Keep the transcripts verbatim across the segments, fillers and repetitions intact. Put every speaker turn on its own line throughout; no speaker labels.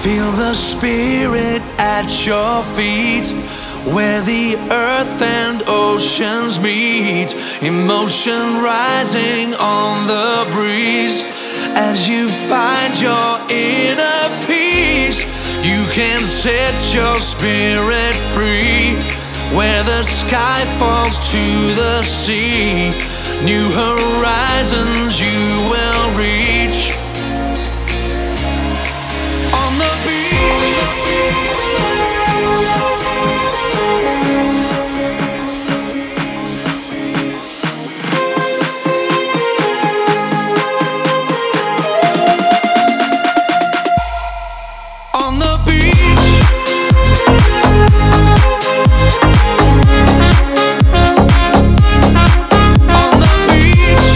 Feel the spirit at your feet, where the earth and oceans meet. Emotion rising on the breeze. As you find your inner peace, you can set your spirit free. Where the sky falls to the sea, new horizons you will reach. On the On the beach, on the beach,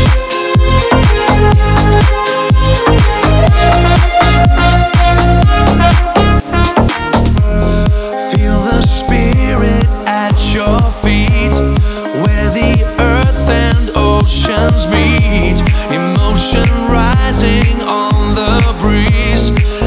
feel the spirit at your feet, where the earth and oceans meet. Emotion rising on the breeze.